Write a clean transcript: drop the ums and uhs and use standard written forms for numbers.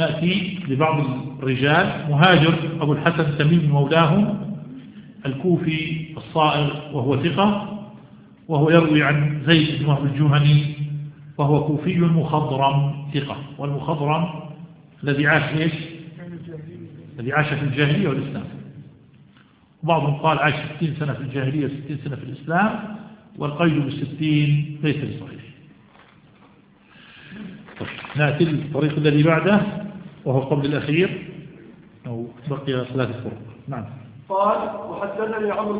نأتي لبعض الرجال. مهاجر أبو الحسن تميم مولاهم الكوفي الصائغ وهو ثقة، وهو يروي عن زيد بن وهب الجهني وهو كوفي مخضرم ثقة. والمخضرم الذي عاش إيش؟ الذي عاش في الجاهلية والإسلام. وبعضهم قال عاش 60 سنة في الجاهلية و60 سنة في الإسلام، والقيد ب60 ليس بصحيح. نأتي الطريق الذي بعده وهو قبل الأخير، أو بقي 3 طرق. نعم. قال وحدثني عمرو